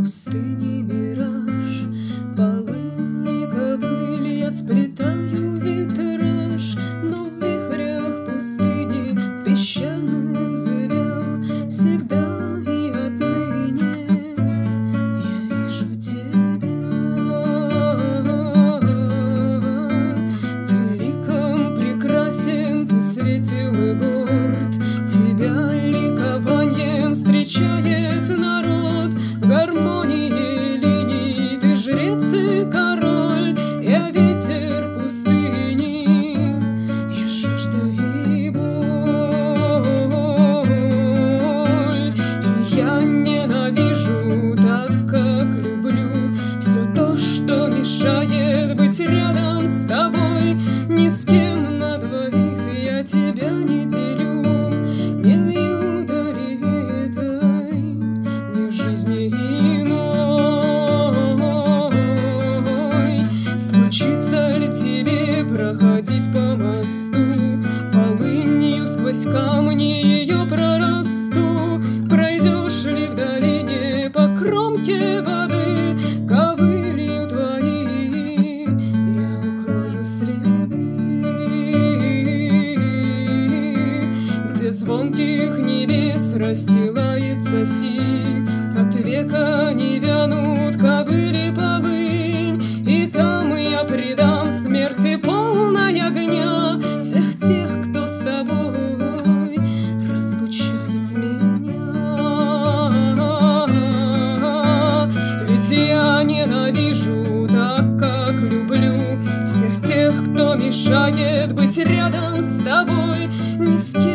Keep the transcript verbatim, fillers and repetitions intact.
пустыни мираж, полынь и ковыль, я сплетаю витраж, но в вихрях пустыни, в песчаных зыбях всегда и отныне я вижу тебя. Ты ликом прекрасен, ты светил и горд, тебя ликованием встречает народ. В гармонии линий ты жрец и король, я ветер пустыни, я жажда и боль. И я ненавижу так, как люблю, все то, что мешает быть рядом с тобой. Ни с кем на двоих я тебя не делю, не в юдоли этой, ни в жизни иной. Случится ли тебе проходить по мосту, полынью сквозь камни ее прорасту? Пройдешь ли в долине по кромке воды, ковылью твоей я укрою следы, где звонких небес расстилается синь, от века не вянут ковыли полынь. И там я предам смерти полной огня всех тех, кто с тобой разлучает меня. Ведь я ненавижу так, как люблю, всех тех, кто мешает быть рядом с тобой. Ни с кем